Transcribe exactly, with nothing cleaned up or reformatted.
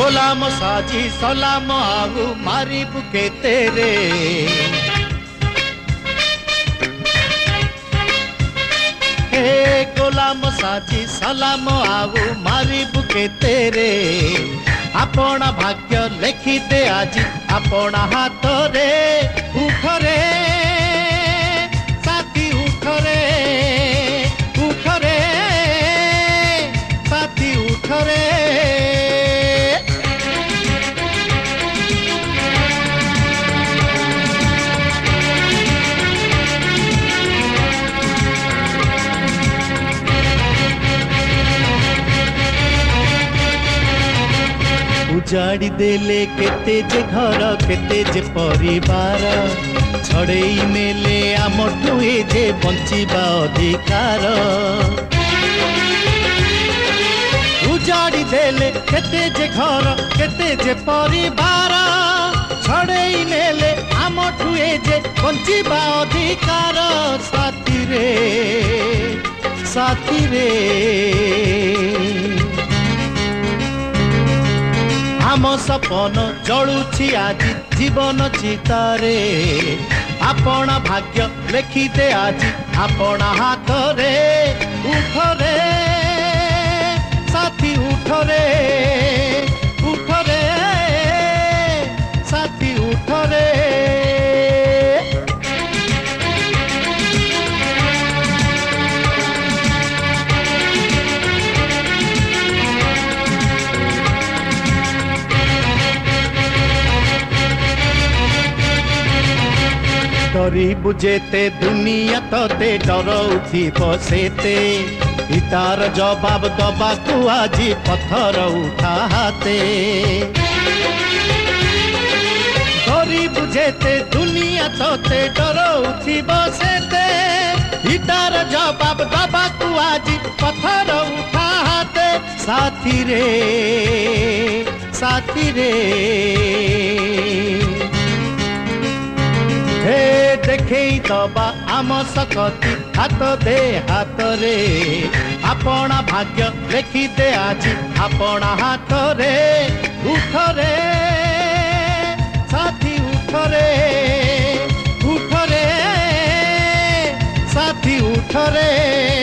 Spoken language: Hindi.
गोलाम साजी सलाम आगु मारिबु केते रे हे गोलाम साजी सलाम आगु मारिबु केते रे आपण भाग्य लेखिदे आज आपण हाथ रे उठ रे साथी उठ रे उठ रे साथी उठ रे उजाड़ी देले केते जे घर केते जे परिवार छड़ेई नेले आमठू ए जे बंचिबा अधिकार उजाड़ी देले केते जे घर केते जे परिवार छड़ेई नेले आमठू ए जे बंचिबा अधिकार साथी रे साथी रे आम सपन जलुछि आज जीवन चितारे आपण भाग्य लेखिदे आज आपण हाथ रे उठ रे साथी उठ रे उठ रे साथी उठ रे डरी बुझेते दुनिया तोते डरौथी बसेते इतार जवाब दबा को आज पत्थर उठाते डरी बुझेते दुनिया तोते डरौथी बसेते इतार जवाब दबा को आज पत्थर उठाते साथी रे साथी रे हे देखे दबा आम सकती हाथ दे हाथ रे आपण भाग्य लेखिदे आज आपण हाथ रे उठ रे साथी उठ रे उठ रे साथी उठ रे।